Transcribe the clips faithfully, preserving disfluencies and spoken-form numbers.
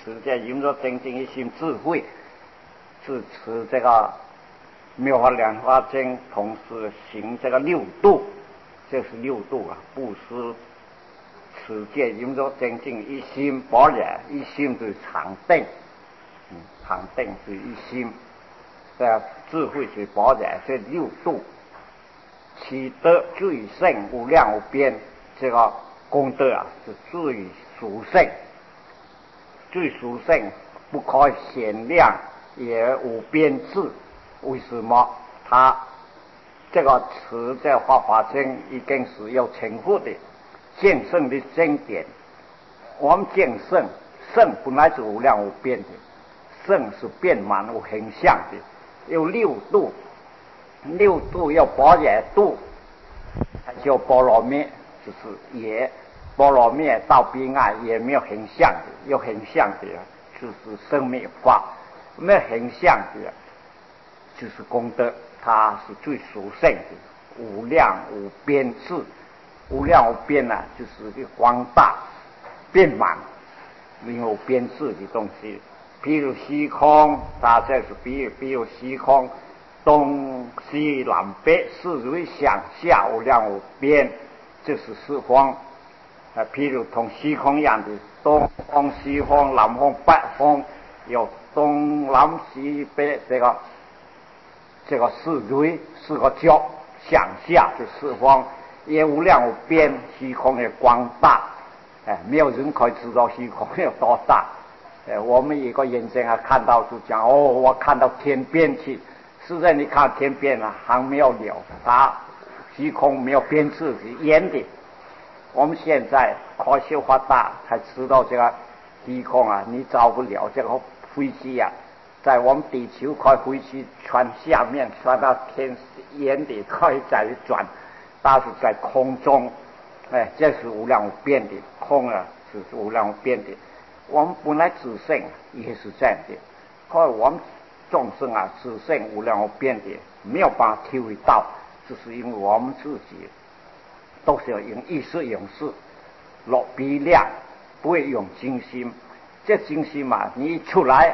持这淫若精进一心智慧，是持这个妙法莲花经，同时行这个六度，这是六度啊，布施、持戒、淫若精进一心，般若一心就是常定，嗯，常定是一心，这智慧是般若，这六度，其德最胜无量无边，这个功德啊是最殊胜，最殊胜不可限量，也无边际。为什么？他这个持在《法华经》已经是有称呼的见圣的经典。我们见圣，圣本来是无量无边的，圣是遍满无形象的，有六度，六度要般若度，叫波罗蜜，就是也波罗蜜到彼岸也没有形象的，有形象的就是生灭法，没有形象的就是功德，它是最殊胜的，无量无边际，无量无边呢、啊，就是个广大遍满没有边际的东西。譬如虚空，它这是比如比如虚空，东西南北四维上下无量无边，就是四方。啊，譬如同虚空一样的东方、西方、南方、北方，有东南西北这个。这个四维四个角向下的四方，也无量无边，虚空的广大，哎，没有人可以知道虚空有多大。哎，我们一个眼睛啊看到就讲哦，我看到天边去，实在你看天边啊还没有了，它虚空没有边际是圆的。我们现在科学发达，才知道这个虚空啊，你找不了这个飞机啊。在我们地球快飞去穿下面穿到天眼底可以再转，但是在空中，哎，这是无量无边的空啊，是无量无边的。我们本来自性也是这样的，可是我们众生啊，自性无量无边的，没有办法体会到，就是因为我们自己都是要用意识用事，落鼻量，不会用精心。这精心嘛，你一出来。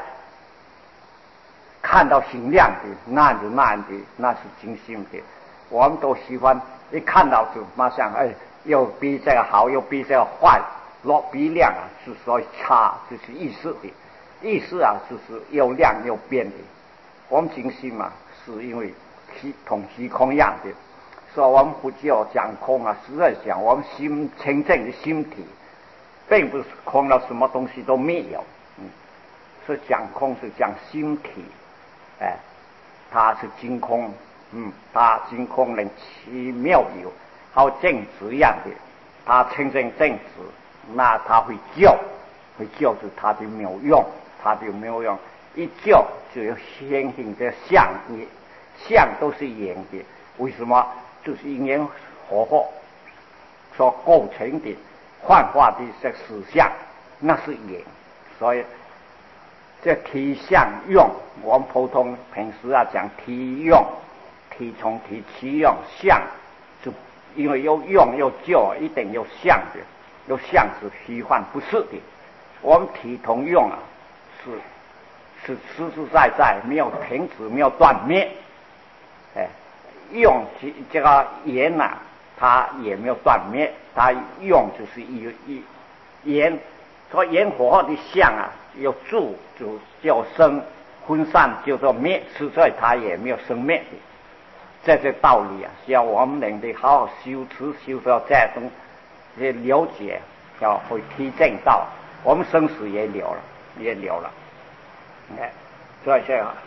看到形亮的，那就那样的，那是精心的。我们都喜欢一看到就马上哎，又比这个好，又比这个坏。落比亮啊，是所以差，就是意识的。意识啊，就是又亮又变的。我们精心嘛，是因为同虚空一样的，所以我们不叫讲空啊，实在讲，我们心清净的心体，并不是空了，什么东西都没有。嗯，是讲空是讲心体。哎，它是真空，嗯，它真空能其妙有，好正直一样的，它清净正直，那它会教，会教是它的妙用，它的妙用一教就有显性的相也，相都是缘的，为什么？就是因缘合合所构成的幻化的这实相，那是缘，所以。这体相用，我们普通平时啊讲体用，体从体其用相，就因为有用有就，一定有相的，有相是虚幻不是的。我们体同用啊，是是实实在在没有停止，没有断灭。哎，用这个言啊，它也没有断灭，它用就是一一言。所以烟火的相啊，有住就叫生，分散就叫灭，实在它也没有生灭的。这些道理啊，需要我们能得好好修持，修到这种也了解，要会体证到，我们生死也了了，也了了。哎，所以这样，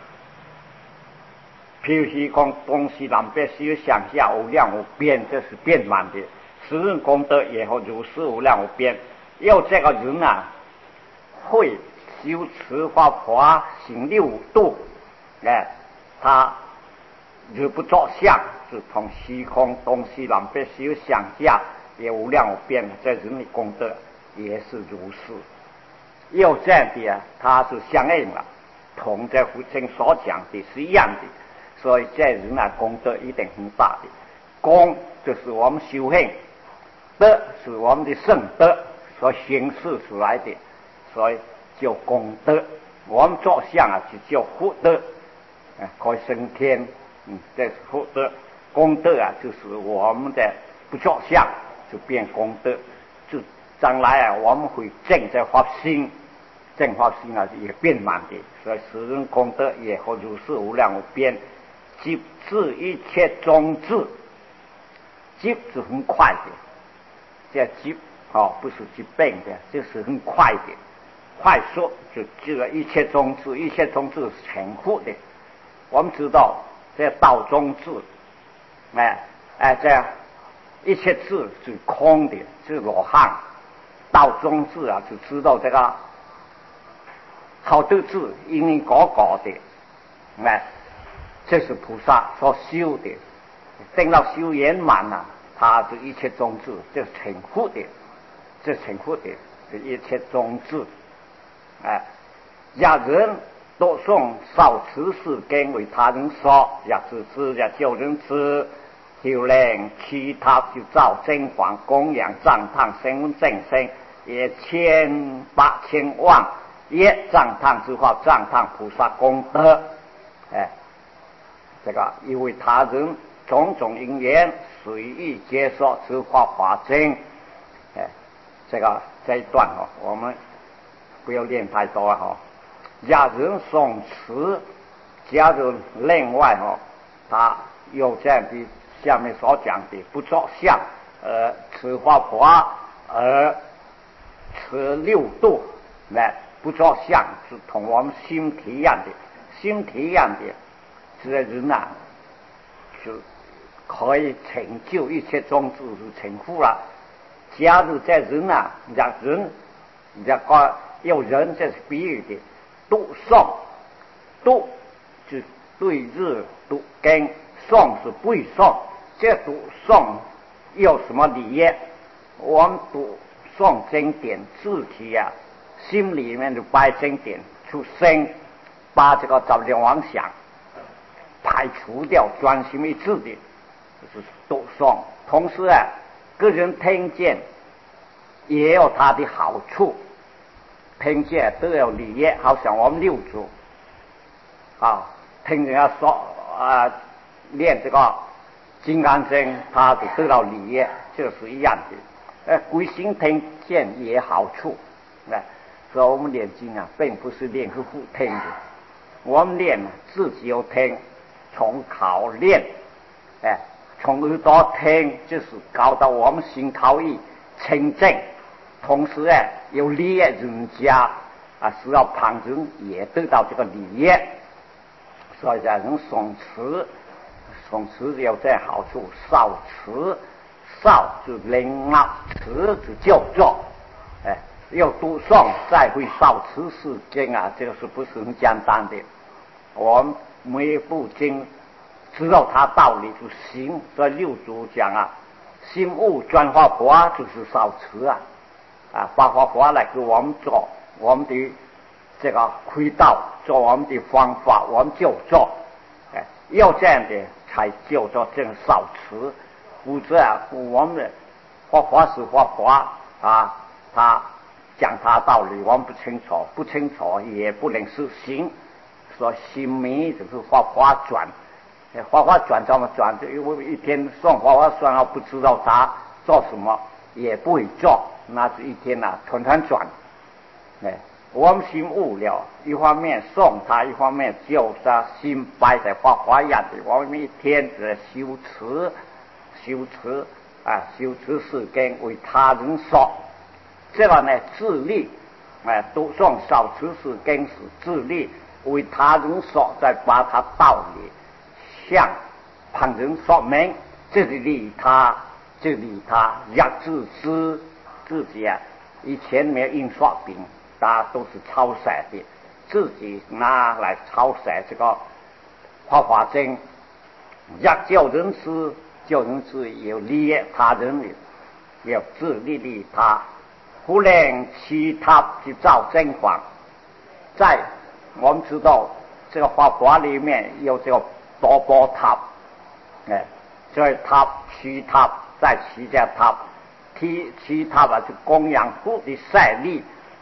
譬如虚空东西南北西上下无量无边，这是遍满的。十人功德也后如是无量无边。要这个人啊，会修持法华行六度，哎，他日不作相，就同虚空东西南北修上下也无量无边，这人的功德也是如是。要这样的啊，他是相应了，同这佛经所讲的是一样的，所以这人啊功德一定很大的。功就是我们修行，德是我们的圣德。所显示出来的，所以叫功德，我们做相啊就叫福德，哎，可以升天，嗯，这是福德。功德啊，就是我们的不做相就变功德，就将来啊我们会正在发心，正发心啊也变满的，所以使人功德也和如是无量无边，即至一切中至，急是很快的，这急哦不是疾病的，就是很快的，快速就这个一切中至，一切中至是成佛的。我们知道这道中至，哎哎这样一切智是空的，是罗汉。道中智啊，就知道这个好多智因因果果的，哎，这是菩萨所修的。等到修圆满了，他是一切中智，这是成佛的，这成佛的是一切中智。哎，若人多诵少持世经为他人说，若是知若救人知。就令其他就造真皇供养赞叹声闻正声，也千八千万也赞叹之话，赞叹菩萨功德。哎，这个因为他人种种因缘随意接受之话法经。哎，这个这一段哦，我们不要念太多哈。若人诵持，假如另外哦，他有这样的。下面所讲的不作相，呃，持法华，而持六度，来不作相是同我们心体一样的，心体一样的，这人啊，就可以成就一切宗旨是成佛了。假如在人啊，让人，这个有人这是比喻的，读诵，读就对日读经，诵是背诵。这读诵有什么理念？我们读诵经典字体啊，心里面就把经典出声，把这个杂念妄想排除掉，专心一致的，就是读诵。同时啊，个人听见也有它的好处，听见都有理念，好像我们六祖啊，听人家说啊，练这个。金刚经，他就得到理业，这是一样的。呃，归心听见也好处，哎，所以我们念经啊，并不是练给父听的，我们练自己要听，从考练，哎，从耳朵听，就是搞到我们心口意清净，同时哎，有利益人家啊，使到旁人也得到这个理业，所以让人诵持。诵持有这好处，少持少就灵啊，持就叫做，哎，要读诵再会少持是经啊，这个是不是很简单的？我们每一部经知道它道理就行。所以六祖讲啊，心悟转化佛就是少持啊，啊，发发佛来给我们做我们的这个轨道，做我们的方法，我们就做，哎，要这样的。才叫做正少持，否则啊，我们的花花是花花啊，他讲他道理，我们不清楚，不清楚也不能实行。说心迷就是花花转，花花转怎么转？因为一天算花花算了，不知道他做什么，也不会做，那是一天啊，团团转，哎。我们心悟了，一方面送他，一方面就是心摆在花花样的。我们一天在修持，修持啊，修持世经为他人说，这个呢自利，哎，读诵少持世经是自利，为他人说，再把他道理向旁人说明，这是利他，这利他，要自知自己啊，以前没有印刷品。大家都是抄写的，自己拿来抄写这个法华经，要救人师，救人师有利益他人的，要自利利他，不令其他去造真法。在我们知道这个法华里面有这个多波塔，哎，所以塔其他在其家塔，其其他吧就供养佛的善力。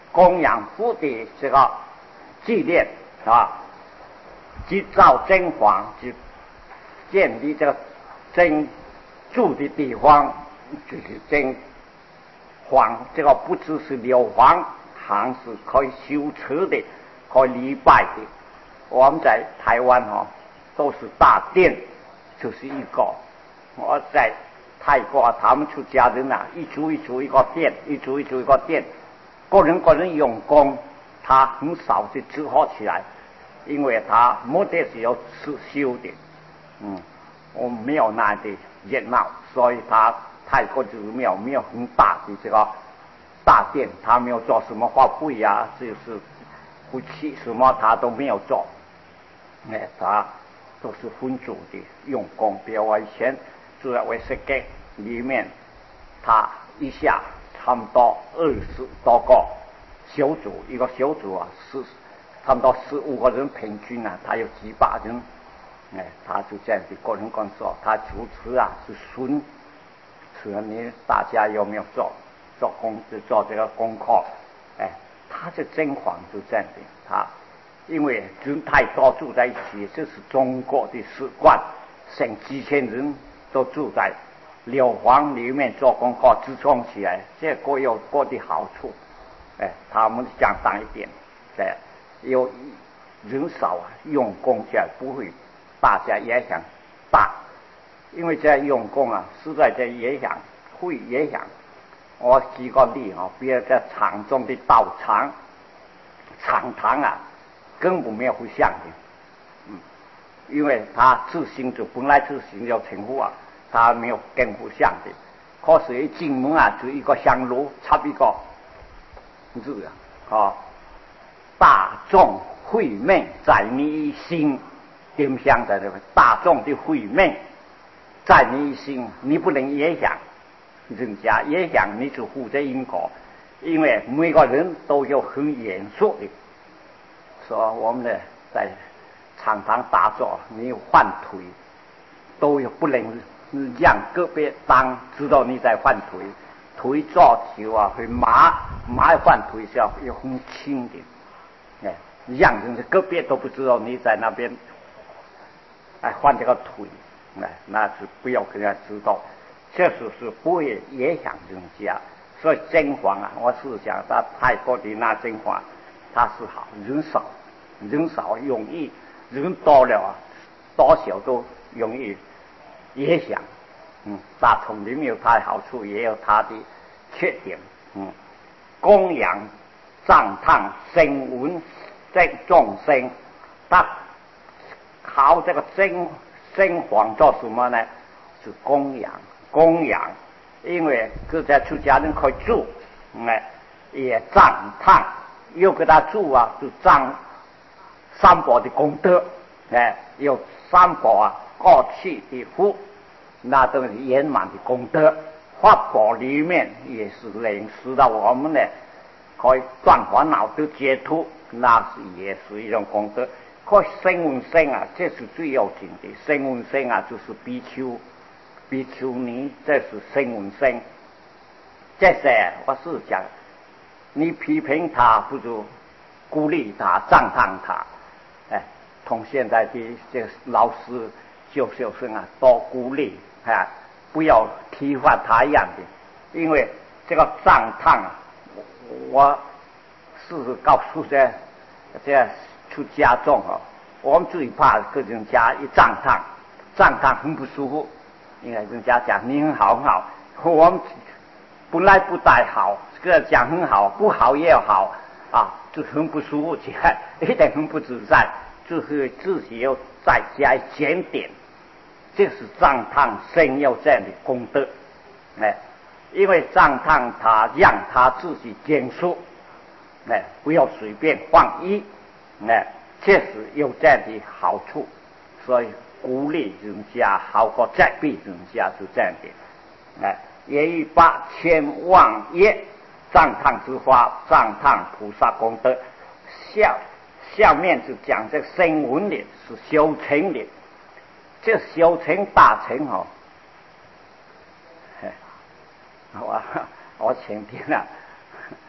供养佛的这个纪念啊，即造真皇，就建立这个真住的地方，就是真皇。这个不只是硫磺，还是可以修持的，可以礼拜的。我们在台湾哈、哦，都是大殿，就是一个。我在泰国，他们出家人啊，一组一组一个殿，一组一组一个殿，个人个人用功，他很少就组合起来，因为他目的是要持修的。嗯，我没有那的热闹，所以他泰国就是没有没有很大的这个大殿，他没有做什么花卉啊，就是不器什么他都没有做。哎，他都是分组的用功。比如我以前住在威斯街里面，他一下差不多二十多个小组，一个小组啊是差不多十五个人平均啊，他有几百人。哎，他就这样子个人工作，他主持啊是顺，是你大家有没有做做功做这个功课？哎，他这真皇就这样子，他。因为人太多住在一起，这是中国的习惯，成几千人都住在硫磺里面做功课，支撑起来，这各有各的好处。哎，他们讲大一点，哎，有人少啊，用功起来不会，大家影响大，因为这用功啊，实在这影响会影响。我举个例啊，比如在场中的道场、场堂啊。根本没有互相的，嗯，因为他自行就本来自行要称呼啊，他没有跟互相的。可是一进门啊，就一个香炉插一个字啊，啊，大众慧命在你心，点香在这个大众的慧命在你心，你不能影响人家，影响你就负责因果，因为每个人都有很严肃的。说我们呢在场堂打坐，你换腿都有不能让个别当知道你在换腿，腿坐久啊会麻麻换腿是要要很轻的，哎，让人家个别都不知道你在那边哎换这个腿，哎，那是不要给人家知道，确实是不会影响人家。所以真皇啊，我是想在泰国的那真皇。他是好，人少，人少容易，人多了啊，多少都容易影响。嗯，大统领有它的好处，也有它的缺点。嗯，供养、赞叹、声闻这众生，他靠这个真真皇做什么呢？是供养，供养，因为各家出家人可以住，哎、嗯，也赞叹。又给他住啊，就彰三宝的功德，哎，有三宝啊，过去的福，那都是圆满的功德。法宝里面也是能使到我们呢，可以断烦恼得解脱，那是也是一种功德。可声闻声啊，这是最要紧的。声闻声啊，就是比丘、比丘尼，这是声闻声。这些我是讲。你批评他不如鼓励他、赞叹他，哎，同现在的这个老师、教学生啊，多鼓励，哎，不要提发他一样的，因为这个赞叹啊，我是告诉这这出家众啊，我们最怕跟人家一赞叹，赞叹很不舒服，因为人家讲你很好很好，我们本来不太好。这个讲很好，不好也要好啊，就很不舒服起来，一点很不自在，就是自己要再加一检点，这是赞叹声要这样的功德，哎，因为赞叹他让他自己减速，哎，不要随便放逸，哎，确实有这样的好处，所以鼓励人家好过责备人家，是这样的，哎，也以八千万业。赞叹之法，赞叹菩萨功德。下下面就讲这声闻的是修成的，这修成大成哦。我我前天啊，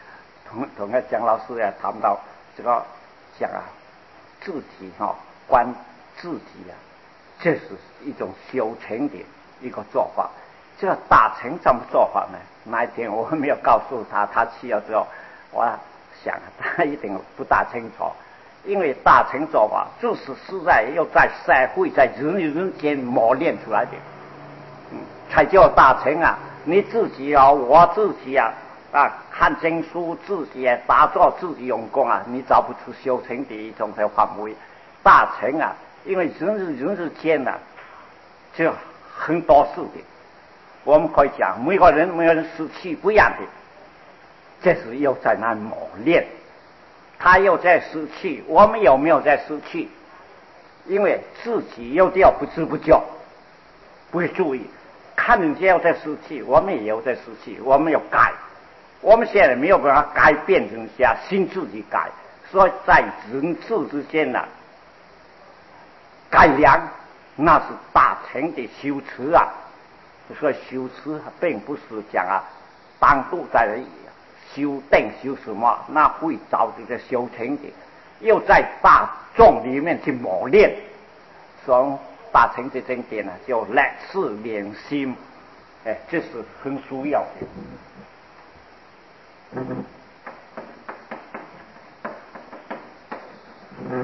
同同个蒋老师也谈到这个讲啊，自己哈、哦、观自己啊，这是一种修成的一个做法。这个大成怎么做法呢？那一天我没有告诉他，他去了之后，我想他一定不大清楚。因为大成做法就是实在要在社会在人与人间磨练出来的，嗯，才叫大成啊！你自己啊，我自己啊，啊，看经书自己啊，打坐自己用功啊，你找不出修成的一种的范围。大成啊，因为人与人之间呢、啊，就很多事的，我们可以讲每个人每个人时期不一样的，这是要在那磨练。他又在失去，我们有没有在失去？因为自己有点不知不觉，不会注意，看人家要在失去，我们也有在失去，我们要改。我们现在没有办法改变人家，心自己改，所以在人事之间呢、啊，改良那是大成的修持啊。所以修持并不是讲啊，单独在而已。修定修什么？那会找这个修成的，又在大众里面去磨练，所以大成这经典呢，叫立事练心，哎，这是很需要的。嗯嗯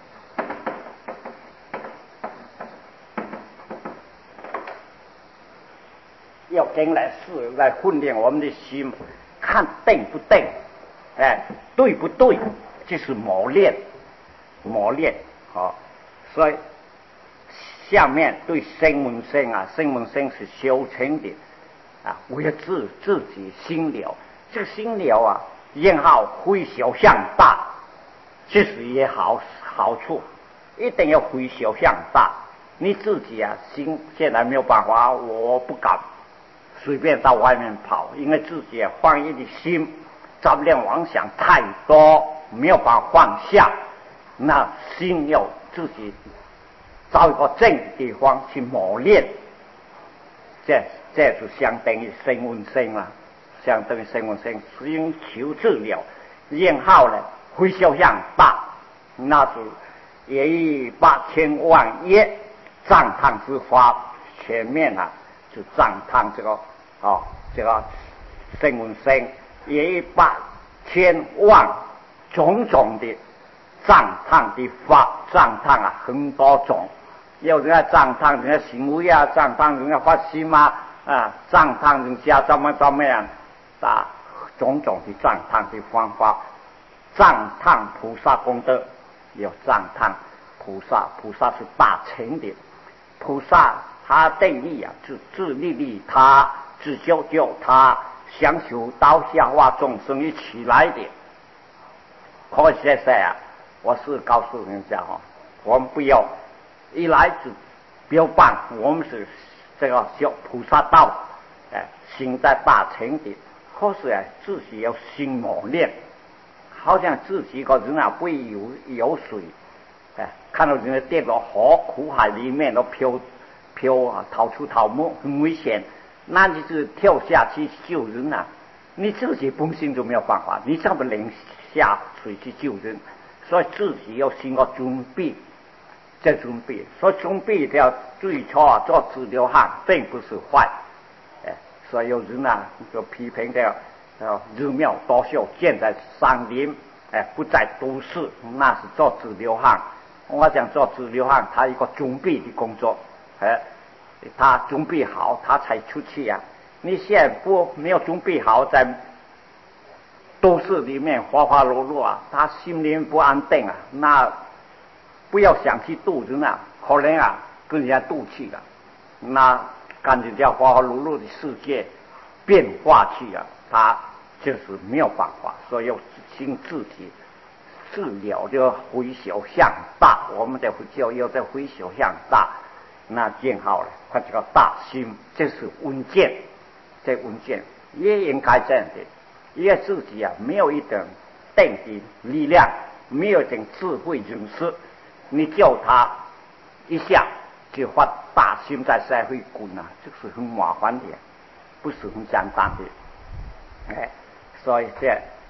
要跟来事来训练我们的心。看对不对，哎，对不对？这是磨练，磨练好、哦。所以下面对声闻性啊，声闻性是修成的啊，为了自自己心了。这个心了啊，然后回小向大，这是也好好处，一定要回小向大。你自己啊，心现在没有办法，我不敢。随便到外面跑，因为自己放逸的心，杂念妄想太多，没有办法放下。那心要自己找一个正的地方去磨练，这这就相当于声闻性了，相当于声闻性，寻求治疗，然后呢，回小向大，那是也以八千万业赞叹之法，前面啊就赞叹这个。哦，这个声闻性也一百千万种种的赞叹的法，赞叹啊很多种，有人家赞叹人家行为啊，赞叹人家发心啊，啊，赞叹人家怎么怎么样啊，种种的赞叹的方法，赞叹菩萨功德，有赞叹菩萨，菩萨是大成的，菩萨他定力啊，自自利利他。自救救他，想求刀下化众生一起来的。可是现在啊，我是告诉人家哈，我们不要一来就标榜我们是这个小菩萨道，哎，心在大成的。可是啊，自己要心磨练，好像自己一个人啊，不游游水，哎，看到人家跌到河苦海里面都漂漂啊，逃出逃没，很危险。那你是跳下去救人啊，你自己本身就没有办法，你怎么能下水去救人？所以自己要先个准备，再准备。所以准备要最初啊做治疗行并不是坏，哎，所以有人啊就批评的啊日庙多修建在山林，哎，不在都市，那是做治疗行。我讲做治疗行，他一个准备的工作，哎。他准备好，他才出去啊！你现在不没有准备好，在都市里面花花落落啊，他心里不安定啊。那不要想去渡人啊，可能啊跟人家渡去了，那跟人家花花落落的世界变化去啊，他就是没有办法，所以要先自己治疗，就回小向大。我们的教要在回小向大。那建好了，他这个大心，这是稳健，这稳健也应该这样的。因为自己啊，没有一点定的力量，没有一点智慧认识，你叫他一下就发大心在社会滚啊，这是很麻烦的，不是很简单的。哎，所以这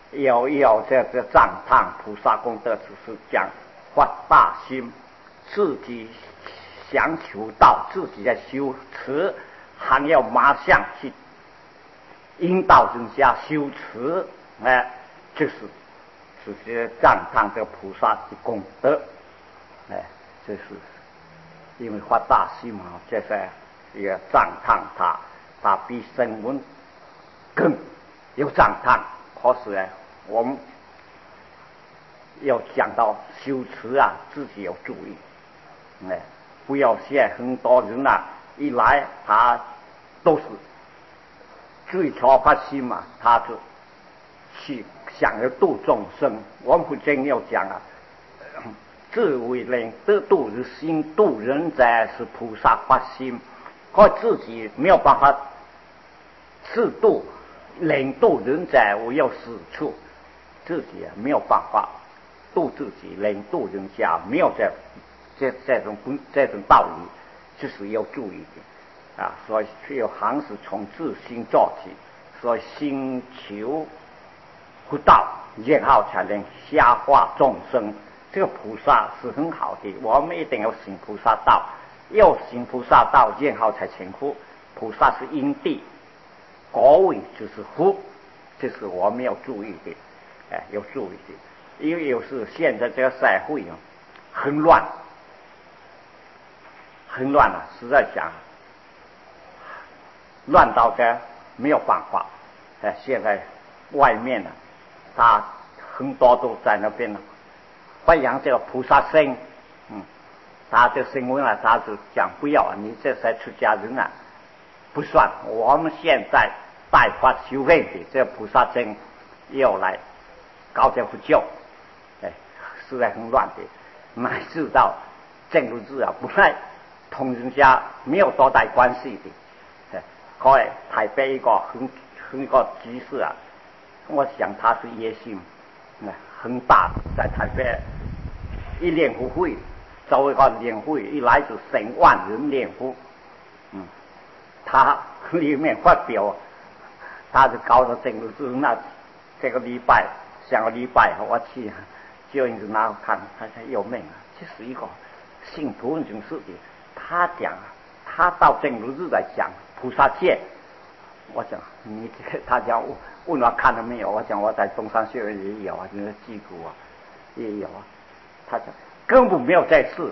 有有这这赞叹菩萨功德，只是讲发大心，自己想求道，自己在修持，还要马上去引导人家修持，哎，就是这些赞叹这个菩萨的功德，哎，这是因为发大心嘛，这是也赞叹他，他比声闻更有赞叹。可是呢，我们要讲到修持啊，自己要注意，哎，不要像很多人啊，一来他都是追求发心嘛，他就去想要度众生。我们不真要讲啊，自为能得度之心，度人者是菩萨发心，可自己没有办法自度，能度人者我要死处，自己没有办法度自己，能度人家，没有这这这种这种道理，就是要注意的啊。所以要还是从自心做起，所以心求不道，然后才能下化众生。这个菩萨是很好的，我们一定要行菩萨道，要行菩萨道，然后才成佛。菩萨是因地，果位就是福，这是我们要注意的，哎，要注意的。因为有时现在这个社会啊，很乱，很乱啊，实在讲，乱到的没有办法。哎，现在外面呢、啊，他很多都在那边呢。发扬这个菩萨心，嗯，他这新闻啊，他就讲不要，你这才出家人啊，不算。我们现在带发修慧的这个菩萨心要来搞这佛教，哎，实在很乱的。乃至到正如字啊，本来同人家没有多大关系的，哎，可是台北一个很很一个居士啊，我想他是野心，哎，很大，在台北。一练佛会，周一个练会一来就成万人练佛，嗯，他里面发表，他就搞到整个是那这个礼拜，上个礼拜我去，就一直拿看，他才有命啊，这是一个信徒很是的，他讲，他到正如日来讲菩萨戒，我讲你这个，他讲问我看了没有，我讲我在东山学院也有啊，就是记录啊，也有啊。他讲根本没有这事，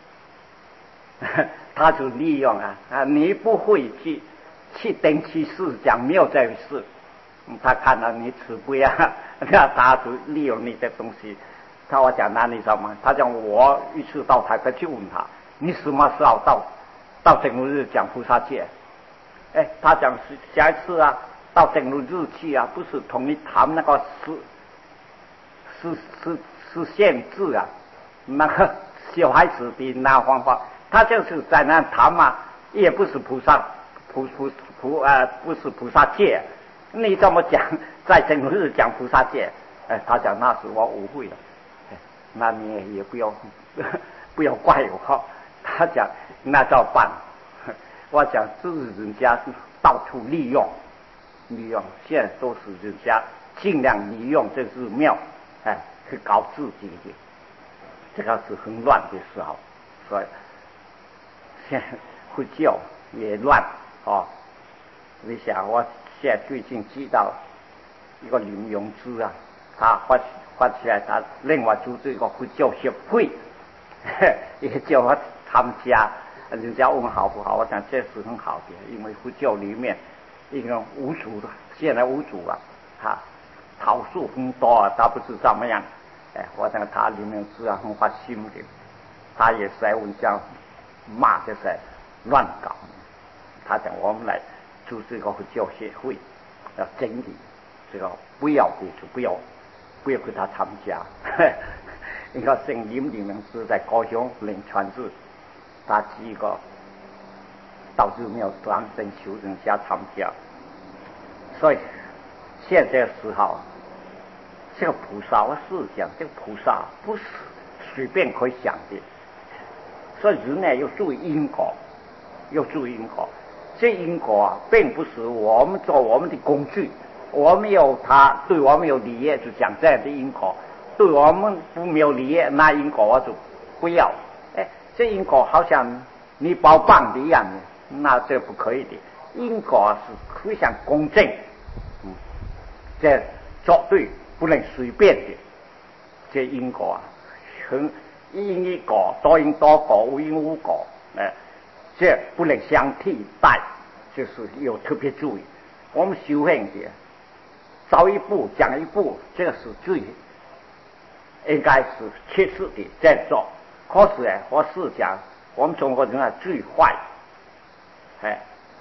他就利用啊啊！你不会去去登记事讲没有这事，他看到你吃不呀，那他就利用你的东西。他我讲那你知道吗？他讲我一次到台北去问他，你什么时候到到正如日讲菩萨戒？哎，他讲是下一次啊，到正如日去啊，不是同你谈那个实实实实现制啊。那个小孩子的那方法，他就是在那谈嘛，也不是菩萨菩菩菩呃，不是菩萨戒。你这么讲，在正日讲菩萨戒，哎，他讲那是我误会了，哎，那你也不要不要怪我。他讲那照办，我讲这是人家到处利用，利用现在都是人家尽量利用这寺庙，哎，去搞自己的。这个是很乱的时候，所以现在佛教也乱哦。你想，我现在最近知道一个林永之啊，他发发起来，他另外组织一个佛教协会，也叫我参加。人家问好不好，我讲这是很好的，因为佛教里面一个无主的，现在无主啊，哈，桃树很多啊，他不是怎么样。哎，我讲他里面是很发心的，他也在问讲骂这些乱搞。他讲我们来组织一个佛教协会，要整理这个不要的就不要，不要给他参加。一个圣林里面是在高雄灵川寺，他几个到寺庙当真求人家参加，所以现在时候。这个菩萨，我是讲这个菩萨不是随便可以想的，所以人呢要注意因果，要注意因果。这因果啊，并不是我们做我们的工具， 我们有他对我们有利益，就讲这样的因果；对我们不没有利益，那因果我就不要。哎，这因果好像你包棒的一样的，那这不可以的。因果是非常公正，嗯，这绝对不能随便的。这因果啊，很因一果，多因多果，无因无果，哎，这不能相替代，就是有特别注意。我们修行的早一步讲一步，这个是最应该是切实的在做。可是哎，我是讲我们中国人啊最坏，哎，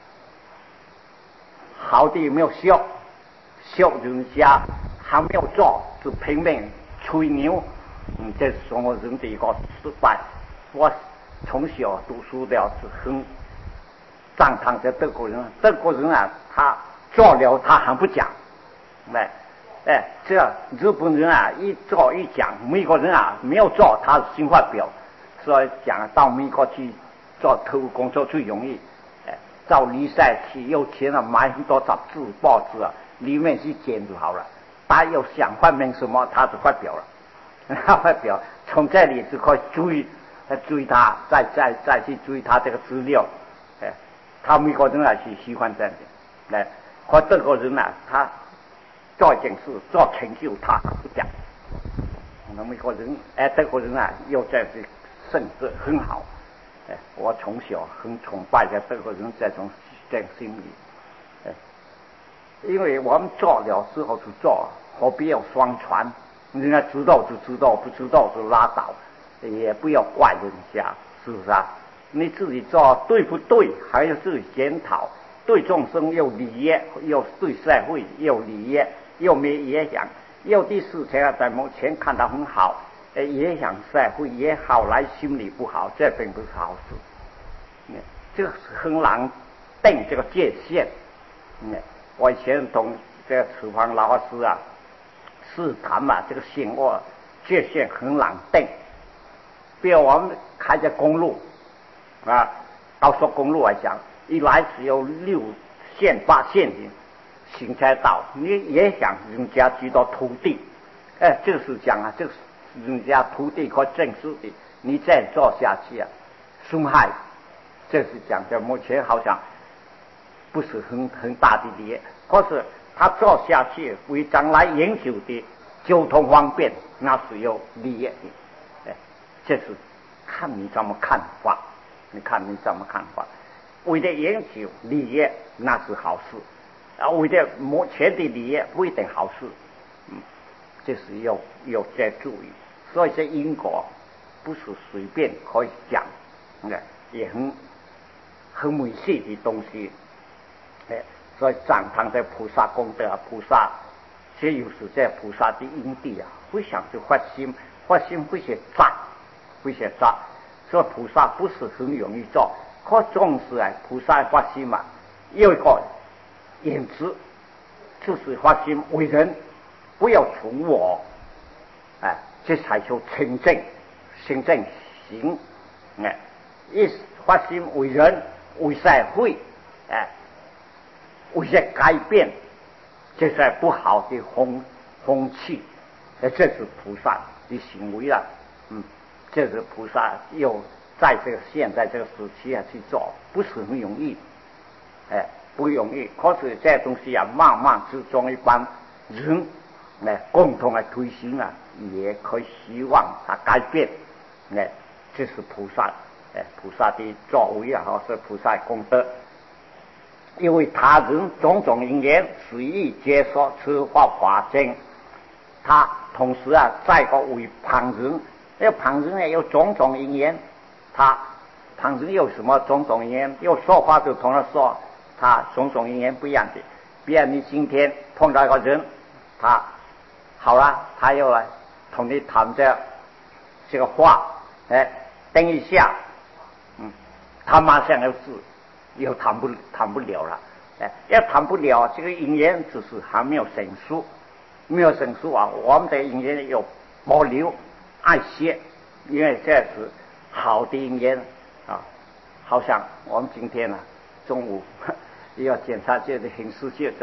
好的没有修，修人家还没有做就拼命吹牛，嗯，这是中国人的一个失败。我从小读书的是很赞叹这德国人，德国人啊，他做了他还不讲，哎哎，这日本人啊一做一讲，美国人啊没有做他新发表，所以讲到美国去做特务工作最容易，哎，到离赛去有钱了买很多杂志报纸啊，里面去捡就好了，他要想发明什么他就发表了，他发表从这里就可以追追他，再再再去追他这个资料，哎，他美国人啊是喜欢这样的，哎。可德国人啊，他做一件事做成就他不讲。那美国人哎，德国人啊，又这样的性质很好。哎，我从小很崇拜在德国人这种这种心理。哎，因为我们做了之后就做，何必要双传？人家知道就知道，不知道就拉倒，也不要怪人家，是不是啊？你自己做对不对，还要自己检讨。对众生有利益，又对社会有利益，又没影响。有的事情啊，在目前看到很好，呃，影响社会也好，来心里不好，这并不是好事。嗯，这个是很难定这个界限。嗯，我以前同这个厨房老师啊，试谈嘛，这个险恶界限很难定。比如我们开着公路啊，高速公路来讲。一来只有六线八线的行车道，你也想人家居到土地，哎，这是讲啊，这是人家土地和政治的，你再做下去啊，损害，这是讲的。目前好像不是很很大的利益，可是他做下去为将来永久的交通方便，那是有利益的，哎，这是看你怎么看法，你看你怎么看法。为了永久利益那是好事，啊，为了目前的利益不一定好事，嗯，这是要要再注意。所以这因果不是随便可以讲，嗯，也很很危险的东西，哎，所以赞叹这菩萨功德啊，菩萨这又是这菩萨的因地啊，非常的发心，发心会些杂，会些杂，所以菩萨不是很容易做。可重视啊，菩萨发心嘛，有一个因子，就是发心为人，不要从我，哎，这才叫清正，行正行，哎，一发心为人，为社会，哎，为些改变，这是不好的风风气，哎，这是菩萨的行为了，嗯，这是菩萨有。在这个现在这个时期啊去做，不是很容易，哎，不容易。可是这东西啊，慢慢之中一般人来共同来推行啊，也可以希望它改变。哎，这是菩萨，哎，菩萨的作为啊，或是菩萨功德。因为他人种种因缘随意接受此法法经，他同时啊，再个为旁人，那旁人也有种种因缘。他旁人有什么种种因缘，有说话就同他说，他种种因缘不一样的。比如你今天碰到一个人，他好了，他又来同你谈这这个话，哎，等一下，嗯，他马上有事，又谈不谈不了了，哎，要谈不了，这个因缘只是还没有成熟，没有成熟啊，我们的因缘有保留爱惜，因为这是。好的因缘啊，好像我们今天呢、啊、中午也要检查这的刑事局长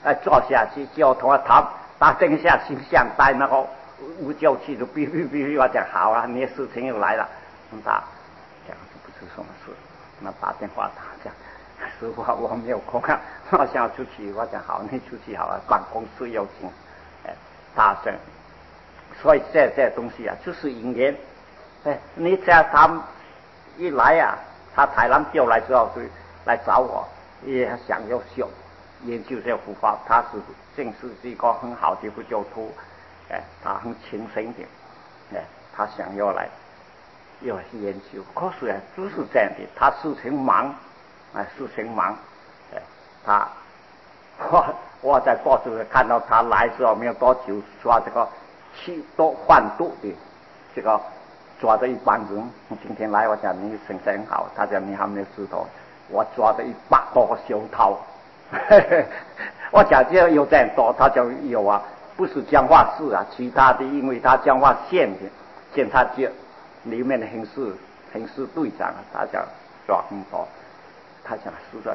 哎，坐下去就同他谈，打正下形象带那个无教气就哔哔哔哔，我讲好啊，你的事情又来了，他讲这不是什么事，那打电话打讲，师傅我没有空啊，我想要出去，我讲好，你出去好了，办公室有请，哎，大声，所以这这东西啊，就是因缘，哎，你只要他一来啊，他台南调来之后就来找我，也想要修。研究这佛法，他是正是一个很好的佛教徒，哎，他很虔诚的，哎，他想要来要去研究，可是啊，就是这样的，他事情忙，哎，事情忙，哎，他我我在报纸看到他来之后没有多久，抓这个气多贩毒的这个抓着一帮人，今天来我讲你身体很好，他讲你还没有知道，我抓着一百多个小偷。我讲这有这样多，他就有啊，不是彰化市啊，其他的因为他彰化县的检察局里面的刑事刑事队长啊，他讲抓很多，他讲是的，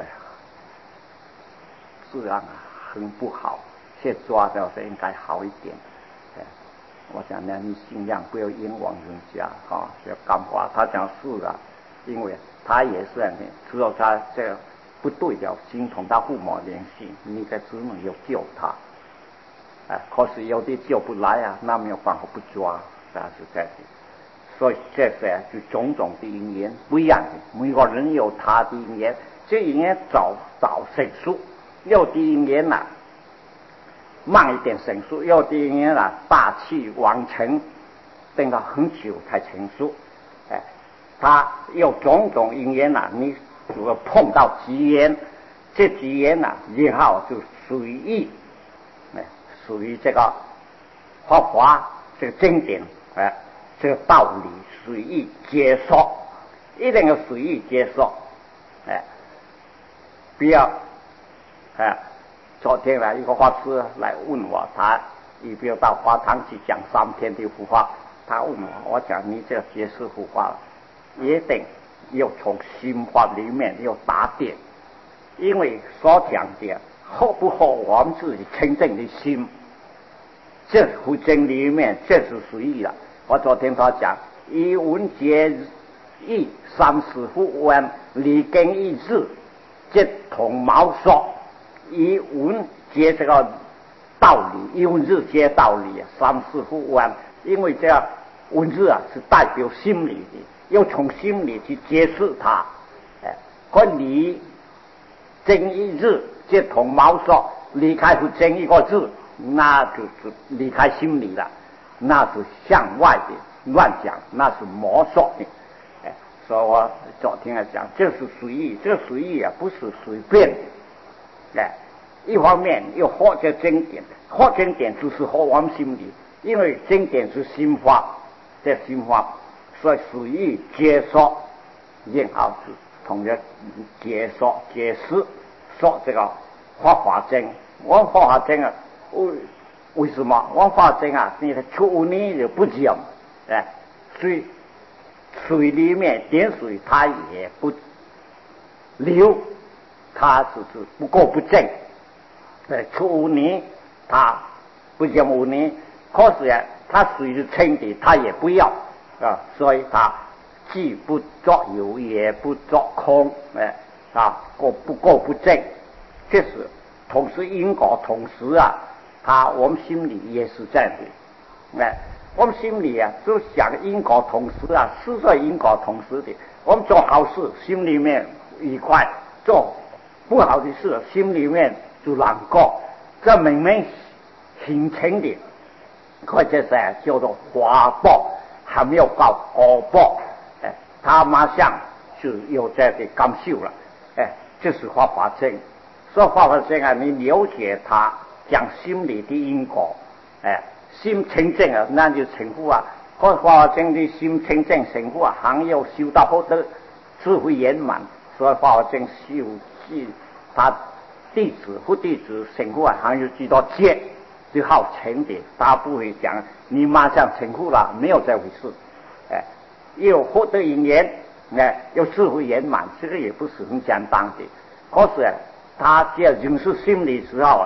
治安啊很不好，现在抓掉是应该好一点。我讲呢，你尽量不要冤枉人家啊，要干话。他讲是啊，因为他也是很，只有他这个。不对了，先同他父母联系，你该只能要救他，哎，可是有的救不来啊，那没有办法不抓，那是这样的。所以这是就种种的因缘不一样的，每个人有他的因缘，这因缘早早成熟，有的因缘呐慢一点成熟，有的因缘呐大器晚成，等到很久才成熟，哎，他有种种因缘呐，你。如果碰到机缘，这机缘呐，以后就随意，哎，属于这个法华这个经典，哎，这个道理随意接受，一定要随意接受，哎，不要，哎，昨天来一个法师来问我，他也不要到华堂去讲三天的佛法，他问我，我讲你这个解释佛法，一定。要从心法里面要打点，因为所讲的合不合我们自己真正的心，这佛经里面这是属于了。我昨天他讲以文解义，三十复问，理根一致，即同毛说，以文解这个道理，以文字解道理，三十复问，因为这样文字啊是代表心理的。要从心里去解释它，哎，可离正一日，即同毛说离开是正一个字，那就是离开心理了，那是向外的乱讲，那是魔说的，哎，所以我昨天来讲，这是随意，这随意啊，不是随便的，哎，一方面又或者经典，或经典就是和我们心理，因为经典是心法，这心法。所以随意接受，然后是同样接受解释说这个法华经，我法华经啊，为为什么我法经啊？你的出泥就不讲，哎，水水里面点水它也不流，它就是不够不正，哎，出泥它不讲污泥，可是啊，它水是清的，它也不要。啊，所以它既不作有，也不作空，哎，啊，够不够不正？这是同时因果，同时啊，它我们心里也是这样的，哎，我们心里啊，就想因果同时啊，是在因果同时的。我们做好事，心里面愉快；做不好的事，心里面就难过。这明明形成的，或者是叫做花报。还没有到果报，哎，他马上就有这个感受了，哎，这是法华经。说法华经啊，你了解它，讲心理的因果，哎，心清净啊，那就成佛啊。法华经的心清净成佛啊，还要修到后头智慧圆满，所以法华经修是他弟子或弟子成佛啊，还有几多劫。是好成的，他不会讲你马上成佛了，没有这回事。哎，有获得因缘，哎，有智慧圆满，这个也不是很简单的。可是啊，他只要认识心理之后啊，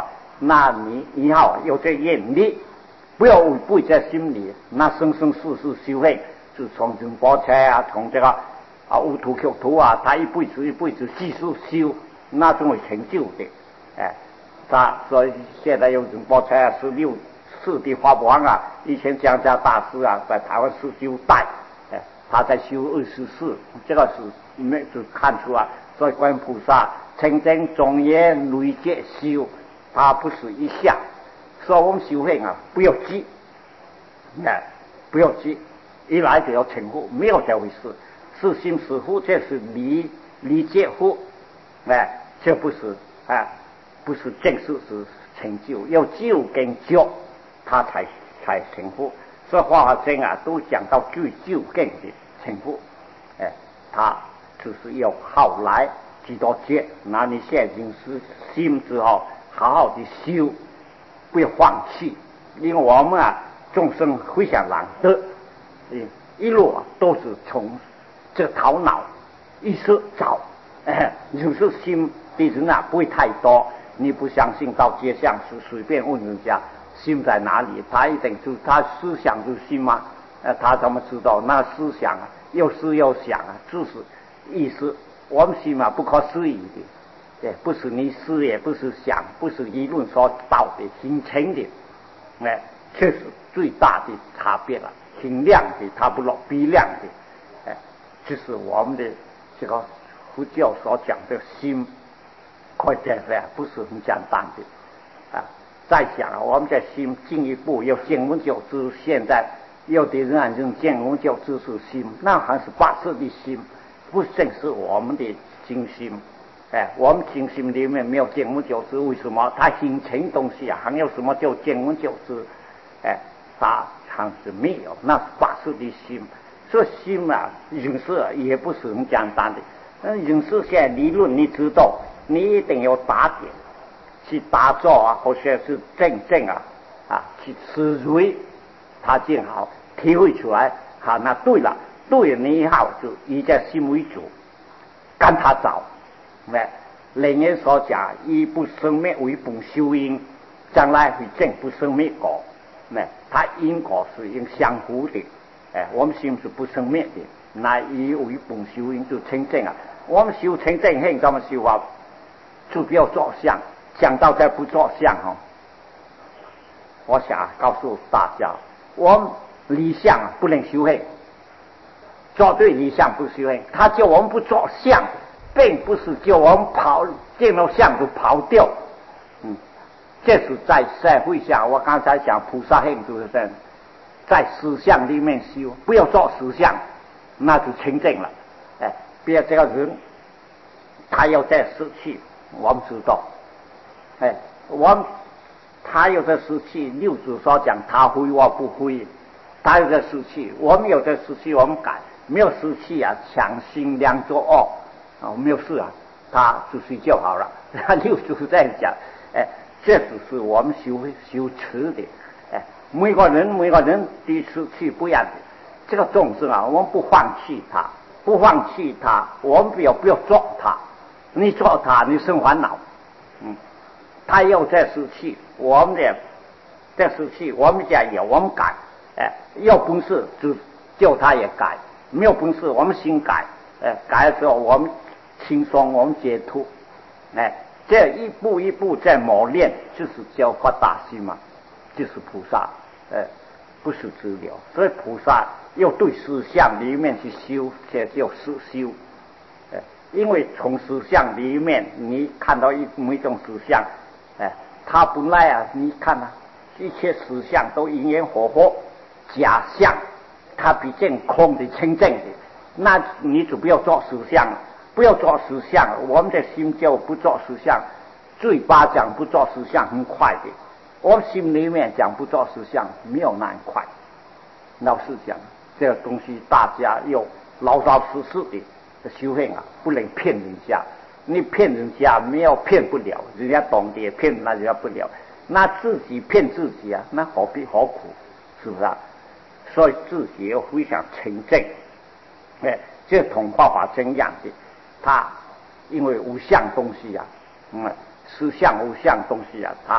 那你以后有这愿力，不要违背在心里，那生生世世修行，就从仁波切啊，从这个啊乌图克图啊，他一辈子一辈子继续修，那就会成就的。哎，他所以现在有仁波切啊，十六世的法王啊，以前江家大师啊，在台湾是修代，哎，他在修二十四，这个是没就看出啊，所以观音菩萨清净庄严累劫修，他不是一下，所以我们修行啊，不要急，哎，不要急，一来就要成佛，没有这回事，是心是佛，这是理理解佛，哎，这不是哎，不是正式是成就，要就跟觉，他才才成佛。所以华华经啊，都讲到最究竟的成佛，哎，他就是要后来几多劫，那你现在经是心之后，好好的修，不要放弃，因为我们啊众生非常难得，嗯，一路啊都是从这头脑意识找，哎，有时心的人啊不会太多，你不相信到街上是随便问人家心在哪里，他一定就他思想就是心吗？呃，他怎么知道那思想啊？又思又想啊，就是意思。我们心嘛不可思议的，对，不是你思也不是想，不是理论所导的形成的，哎，这是最大的差别了。挺亮的，它不落逼亮的，哎，这是我们的这个佛教所讲的心，快点来，不是很简单的啊。再想啊，我们的心进一步要见闻觉知，现在有的人啊用见闻觉知是心，那还是八识的心，不正是我们的精心。哎，我们精心里面没有见闻觉知，为什么？它形成东西啊，还有什么叫见闻觉知？哎，它还是没有，那是八识的心。这心啊，认识也不是很简单的。那认识现在理论你知道，你一定要打点。去打造啊，或者是真正啊啊去思维，他正好体会出来，好，那对了，对了，你以后就以这心为主，跟他走。那另人所讲，以不生灭为本修因，将来会证不生灭果。那它因果是应相互的，哎，我们心是不生灭的，那以为本修因就清净啊。我们修清净性怎么修啊？就不要作相。讲到这不作相哦，我想告诉大家，我们理想啊不能修行，做对理想不修行。他叫我们不作相，并不是叫我们跑见到相就跑掉。嗯，这是在社会上，我刚才讲菩萨行就是这样，在思想里面修，不要做思想，那就清净了。哎，比如这个人，他要在失去，我们知道。哎，我们他有这失去，六祖所讲他非我不非，他有这失去，我们有这失去，我们改，没有失去啊，强心良作恶啊，没有事啊，他就睡觉好了。六祖在讲，哎，这只是我们修修持的，哎，每个人每个人的失去不一样的，这个众生啊，我们不放弃他，不放弃他，我们不要不要做他，你做他，你生烦恼，嗯。他要在失去，我们的在失去，我们加油，我们改，哎，有本事就叫他也改，没有本事我们先改，哎，改的时候我们轻松，我们解脱，哎，这一步一步在磨练，就是叫发大心嘛，就是菩萨，哎，不是治疗，所以菩萨要对思想里面去修，这叫思修，哎，因为从思想里面你看到一某一种思想。哎，他本来啊，你看啊，一切实相都因缘火火，假象，它比这空的清净的，那你就不要做实相了，不要做实相，我们的心就不做实相，嘴巴讲不做实相很快的，我们心里面讲不做实相没有那么快。老实讲，这个东西大家要老老实实的修行啊，不能骗人家。你骗人家没有骗不了，人家懂得也骗那人家不了，那自己骗自己啊，那何必何苦，是不是啊？所以自己要非常清净，哎，这同化法真样的，他因为无相东西啊，嗯，实相无相东西啊，他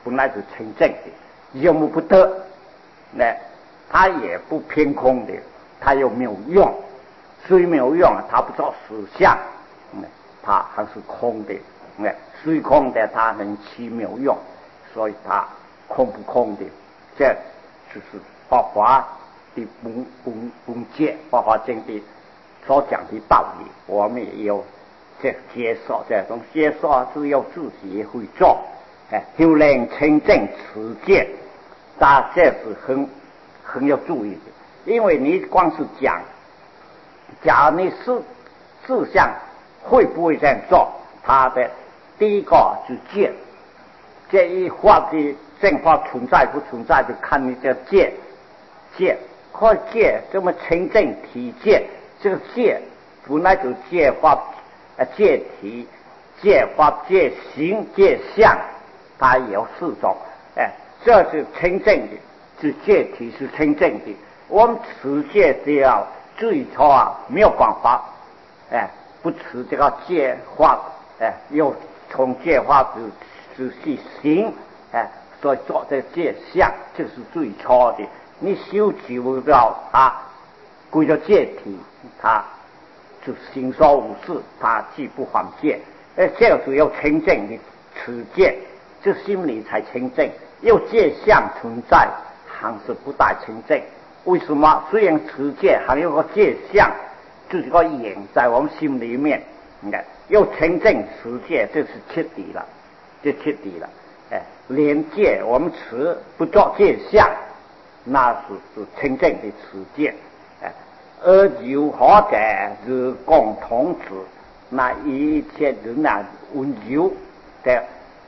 本来是清净的，有目不得，那它也不偏空的，它又没有用，虽没有用，它不做实相，嗯，它还是空的，嗯，虽空的它能起没有用，所以它空不空的，这就是法华的本本本界，法华经的所讲的道理，我们也有这接受，这种接受只有自己会做，哎，修炼清净持戒，大这是很很有注意的，因为你光是讲，假如你是志向会不会这样做，他的第一个是戒，这一法的正法存在不存在，就看你这戒戒，看戒这么清净体戒，这个戒本来就戒法。啊，戒体、戒法、戒行、戒相，它有四种。哎，这是清净的，是戒体是清净的。我们持戒都要最初啊，没有办法，哎，不持这个戒法，哎，又从戒法就仔细行，哎，所以做这戒相，这是最初的。你修久了，它归了戒体，它。就行说无事，他既不犯戒，哎，这个只有清净的持戒，这心里才清净。有戒相存在，还是不大清净。为什么？虽然持戒，还有个戒相，就是个眼在我们心里面。你看，有清净持戒，这是彻底了，这彻底了。哎，连戒我们持不做戒相，那是是清净的持戒。而如何的是共同指，那一切人啊，温柔的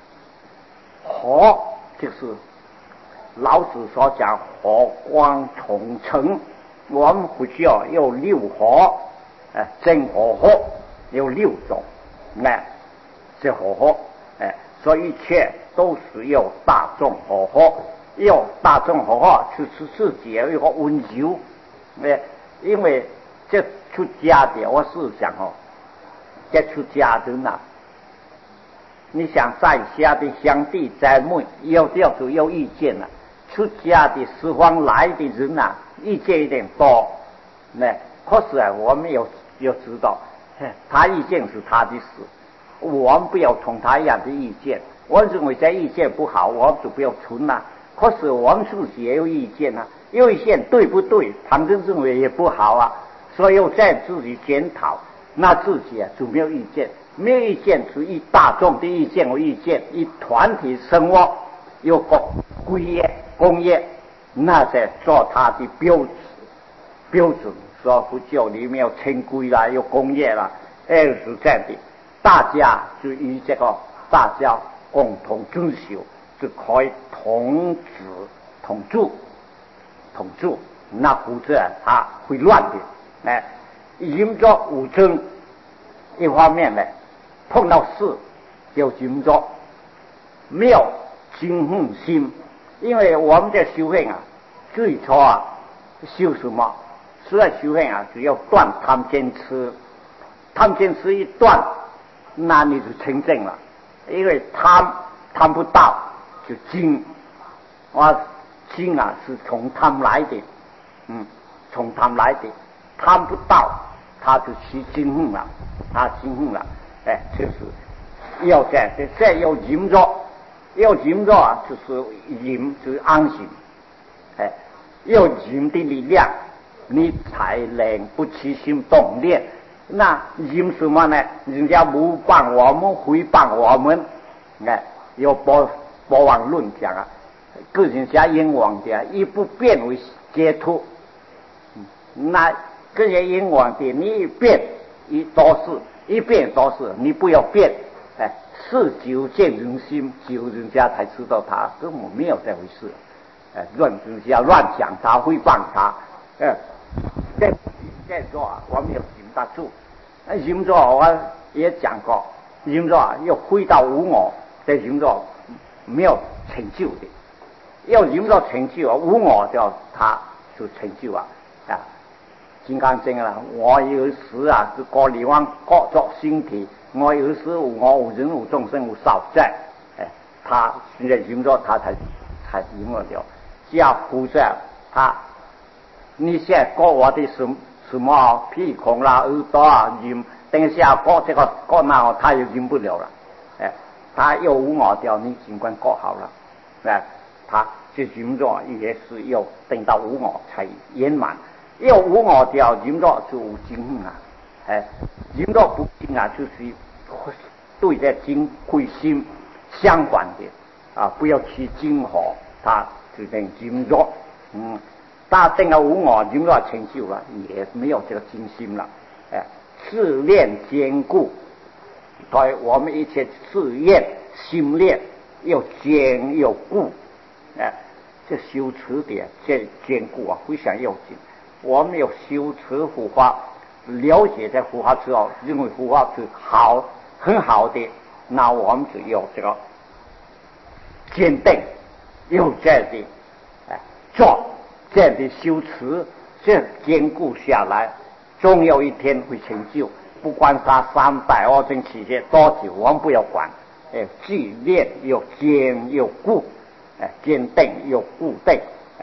火，就是老子所讲火光重成。我们不需要有六火，哎，真火火有六种，哎，这火火，哎，所以一切都是有大众火火，有大众火火，就是自己有一个温柔，哎。因为这出家的，我是想哦，这出家的呐，你想在下的兄弟姊妹，有的就有意见了。出家的十方来的人呐、啊，意见有点多，那可是啊，我们有有知道，他意见是他的事，我们不要同他一样的意见。我认为这意见不好，我们就不要存了。可是我们自己也有意见啊，有意见对不对？旁人认为也不好啊，所以要在自己检讨，那自己啊就没有意见，没有意见是以大众的意见为意见，以团体生活有个规业公业，那在做他的标准标准。说佛教里面有清规啦，有公业啦，哎是这样的，大家就以这个大家共同遵守。就可以统治、统住、统住，那否则它会乱的。哎，营着五争，一方面呢，碰到事就营着没有惊恨心，因为我们的修行啊，最初啊修什么？实在修行啊，只要断贪嗔痴，贪嗔痴一断，那你就清净了，因为贪贪不到。就精，啊，精啊是从贪来的，嗯，从贪来的，贪不到，他就起精恨了，他精恨了，哎，就是要在这再要淫着，要淫着啊，就是淫就是安心，哎，要淫的力量，你才能不起心动念。那淫什么呢？人家诽谤我们，诽谤我们，哎，要报。国王论讲啊，个人家冤枉的，以不变为解脱。嗯、那个人冤枉的，你一变一多事，一变多事，你不要变。哎，事久见人心，久人家才知道他根本没有这回事。哎，乱人家乱讲他，诽谤他。哎，这这做啊，我们要忍得住。那忍着我也讲过，忍着要回到无我，在忍着。没有成就的，要有到成就啊，无我叫他就成就啊啊！金刚经啦，我有时啊是各地方各作星体，我有时无我无人无众生无少在，哎， 他现在运作他才才赢了了。像胡子他，你现在割我的什什么屁孔啦、耳朵啊，赢，等一下割这个割那他又赢不了了。哎，他又无脑掉，你尽管割好了，哎，他这运作也是要等到无脑才圆满。要无脑掉，运作就无精啊，哎，运作不精啊，就是对这精会心相关的啊，不要去精火，它就成精弱。嗯，但等到无我精弱成就了，也没有这个精心了。哎，自练坚固，所以我们一切自练心练又坚又固，哎，这修持的这坚固啊非常要紧。我们有修持护法，了解这护法之后，认为护法是好很好的，那我们就有这个坚定，有这样的哎做这样的修持，这样坚固下来，终有一天会成就。不管他三百二十七节多久，我们不要管。哎，既练又坚又固，哎，坚定又固定。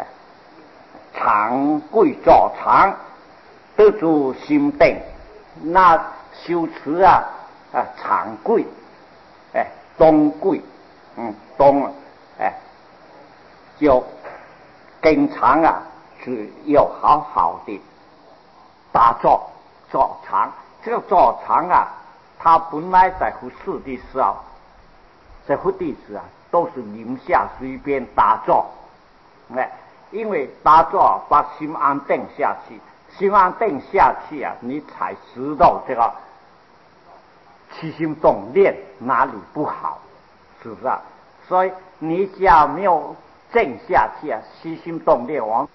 常贵照常得住心定，那修持啊啊常贵，哎东贵，嗯东哎就经常啊是要好好的打坐坐禅。这个坐禅啊，他本来在佛寺的时候，在佛弟子啊都是宁夏随便打坐，哎。因为打坐把心安定下去，心安定下去啊，你才知道这个起心动念哪里不好，是不是啊？所以你只要没有静下去啊，起心动念往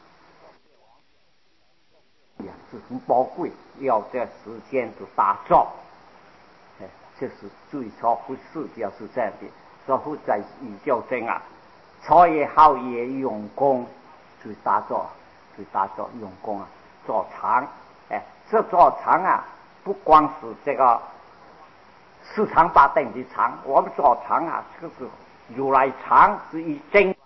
呀是很宝贵，要这时间就打坐，哎，这是最少不是就是这样的，所以佛在宇宙中啊。朝野好也用功，去打坐，去打坐用功啊，坐禅，哎，这坐禅啊，不光是这个四禅八定的禅，我们坐禅啊，这个是如来禅是一真。